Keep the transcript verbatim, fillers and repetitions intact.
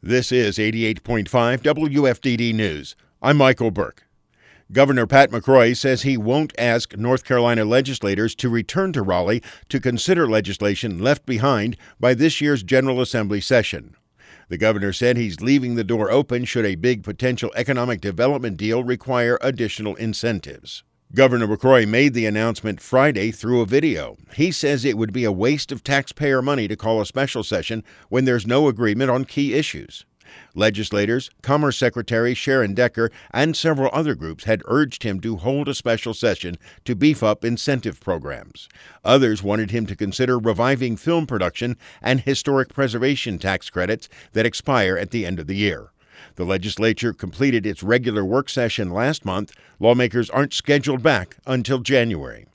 This is eighty-eight point five W F D D News. I'm Michael Burke. Governor Pat McCrory says he won't ask North Carolina legislators to return to Raleigh to consider legislation left behind by this year's General Assembly session. The governor said he's leaving the door open should a big potential economic development deal require additional incentives. Governor McCrory made the announcement Friday through a video. He says it would be a waste of taxpayer money to call a special session when there's no agreement on key issues. Legislators, Commerce Secretary Sharon Decker, and several other groups had urged him to hold a special session to beef up incentive programs. Others wanted him to consider reviving film production and historic preservation tax credits that expire at the end of the year. The legislature completed its regular work session last month. Lawmakers aren't scheduled back until January.